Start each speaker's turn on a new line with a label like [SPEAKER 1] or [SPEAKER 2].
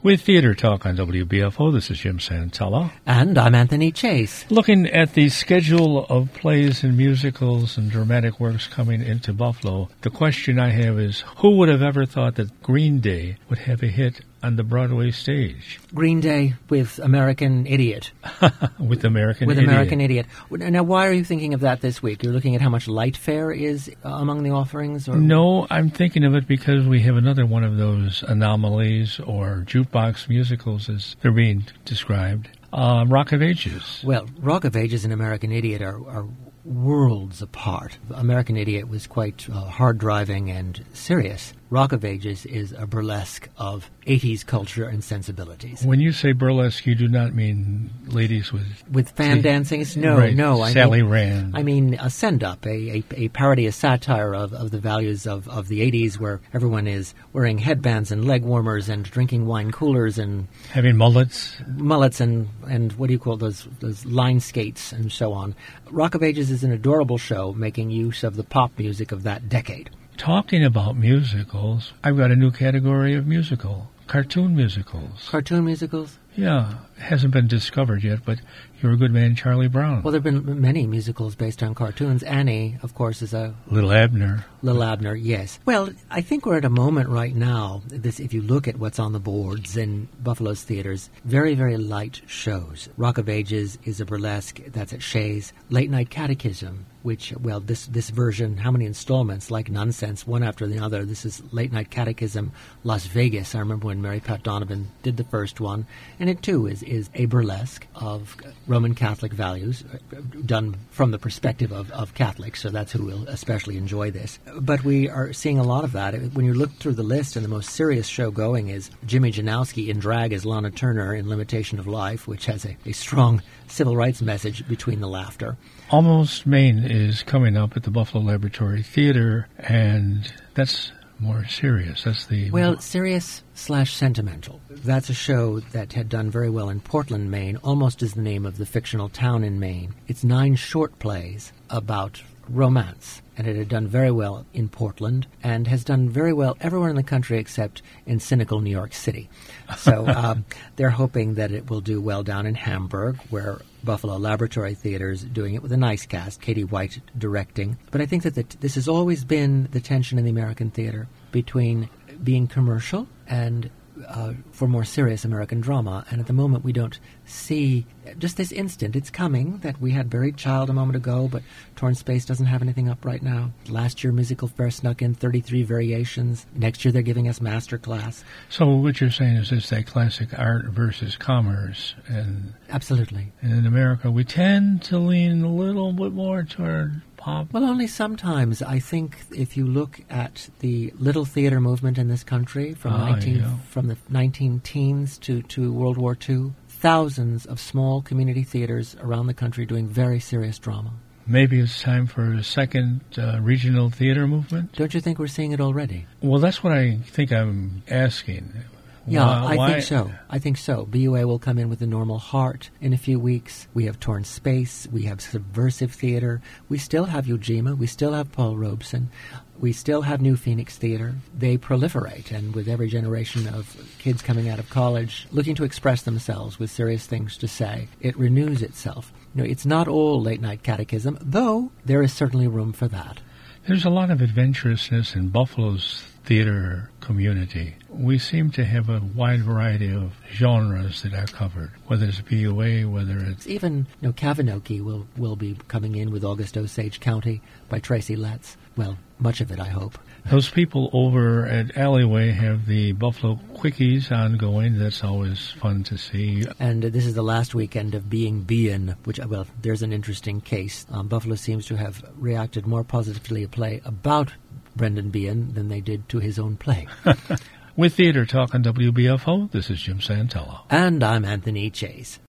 [SPEAKER 1] With Theater Talk on WBFO, this is Jim Santella.
[SPEAKER 2] And I'm Anthony Chase.
[SPEAKER 1] Looking at the schedule of plays and musicals and dramatic works coming into Buffalo, the question I have is, who would have ever thought that Green Day would have a hit on the Broadway stage?
[SPEAKER 2] Green Day with American Idiot.
[SPEAKER 1] With American
[SPEAKER 2] With
[SPEAKER 1] Idiot.
[SPEAKER 2] American Idiot. Now, why are you thinking of that this week? You're looking at how much light fare is among the offerings? Or?
[SPEAKER 1] No, I'm thinking of it because we have another one of those anomalies or jukebox musicals as they're being described. Rock of Ages.
[SPEAKER 2] Well, Rock of Ages and American Idiot are worlds apart. American Idiot was quite hard-driving and serious. Rock of Ages is a burlesque of 80s culture and sensibilities.
[SPEAKER 1] When you say burlesque, you do not mean ladies with
[SPEAKER 2] fan dancing? No,
[SPEAKER 1] right,
[SPEAKER 2] no.
[SPEAKER 1] Sally Rand.
[SPEAKER 2] I mean a send-up, a parody, a satire of the values of the 80s, where everyone is wearing headbands and leg warmers and drinking wine coolers and
[SPEAKER 1] having mullets
[SPEAKER 2] and what do you call those line skates and so on. Rock of Ages is an adorable show making use of the pop music of that decade.
[SPEAKER 1] Talking about musicals, I've got a new category of musical. Cartoon musicals.
[SPEAKER 2] Cartoon musicals?
[SPEAKER 1] Yeah. It hasn't been discovered yet, but You're a Good Man, Charlie Brown.
[SPEAKER 2] Well, there have been many musicals based on cartoons. Annie, of course, is a...
[SPEAKER 1] Little Abner.
[SPEAKER 2] Little Abner, yes. Well, I think we're at a moment right now, if you look at what's on the boards in Buffalo's theaters, very, very light shows. Rock of Ages is a burlesque, that's at Shays. Late Night Catechism, which, well, this version, how many installments, like Nonsense, one after the other. This is Late Night Catechism, Las Vegas. I remember when Mary Pat Donovan did the first one. And it, too, is a burlesque of Roman Catholic values, done from the perspective of Catholics, so that's who will especially enjoy this. But we are seeing a lot of that. When you look through the list, and the most serious show going is Jimmy Janowski in drag as Lana Turner in Limitation of Life, which has a strong civil rights message between the laughter.
[SPEAKER 1] Almost Maine is coming up at the Buffalo Laboratory Theater, and that's more serious. That's the...
[SPEAKER 2] Well, serious/sentimental. That's a show that had done very well in Portland, Maine, almost as the name of the fictional town in Maine. It's 9 short plays about romance, and it had done very well in Portland and has done very well everywhere in the country except in cynical New York City. So they're hoping that it will do well down in Hamburg, where Buffalo Laboratory Theater is doing it with a nice cast, Katie White directing. But I think that this has always been the tension in the American theater between being commercial and for more serious American drama. And at the moment we don't see, just this instant, it's coming, that we had Buried Child a moment ago, but Torn Space doesn't have anything up right now. Last year Musical Fair snuck in 33 variations. Next year they're giving us Masterclass.
[SPEAKER 1] So what you're saying is it's that classic art versus commerce. And
[SPEAKER 2] absolutely.
[SPEAKER 1] And in America we tend to lean a little bit more toward pop.
[SPEAKER 2] Well, only sometimes. I think if you look at the little theater movement in this country from the 19 teens to World War II, thousands of small community theaters around the country doing very serious drama.
[SPEAKER 1] Maybe it's time for a second regional theater movement?
[SPEAKER 2] Don't you think we're seeing it already?
[SPEAKER 1] Well, that's what I think I'm asking.
[SPEAKER 2] Yeah, I think so. BUA will come in with the Normal Heart in a few weeks. We have Torn Space. We have Subversive Theater. We still have Ujima. We still have Paul Robeson. We still have New Phoenix Theater. They proliferate, and with every generation of kids coming out of college looking to express themselves with serious things to say, it renews itself. It's not all Late Night Catechism, though there is certainly room for that.
[SPEAKER 1] There's a lot of adventurousness in Buffalo's theater community. We seem to have a wide variety of genres that are covered, whether it's BUA, whether it's...
[SPEAKER 2] Even Kavinoki will be coming in with August Osage County by Tracy Letts. Well, much of it, I hope.
[SPEAKER 1] Those people over at Alleyway have the Buffalo Quickies ongoing. That's always fun to see.
[SPEAKER 2] And this is the last weekend of Being Bein, which, well, there's an interesting case. Buffalo seems to have reacted more positively to a play about Brendan Behan than they did to his own play.
[SPEAKER 1] With Theater Talk on WBFO, this is Jim Santella.
[SPEAKER 2] And I'm Anthony Chase.